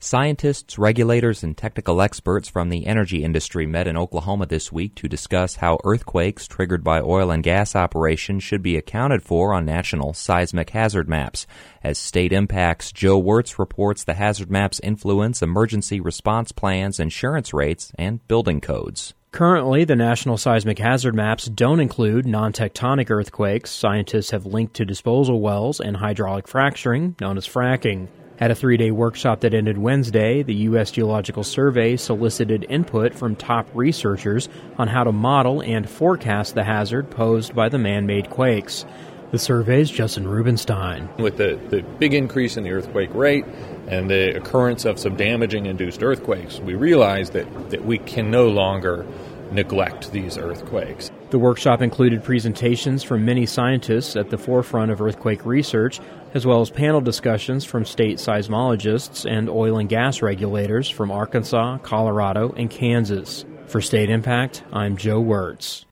Scientists, regulators, and technical experts from the energy industry met in Oklahoma this week to discuss how earthquakes triggered by oil and gas operations should be accounted for on national seismic hazard maps. As State Impact's Joe Wirtz reports, the hazard maps influence emergency response plans, insurance rates, and building codes. Currently, the National Seismic Hazard Maps don't include non-tectonic earthquakes. Scientists have linked to disposal wells and hydraulic fracturing, known as fracking. At a 3-day workshop that ended Wednesday, the U.S. Geological Survey solicited input from top researchers on how to model and forecast the hazard posed by the man-made quakes. The survey's Justin Rubenstein. With the big increase in the earthquake rate and the occurrence of some damaging induced earthquakes, we realized that we can no longer neglect these earthquakes. The workshop included presentations from many scientists at the forefront of earthquake research, as well as panel discussions from state seismologists and oil and gas regulators from Arkansas, Colorado, and Kansas. For State Impact, I'm Joe Wirtz.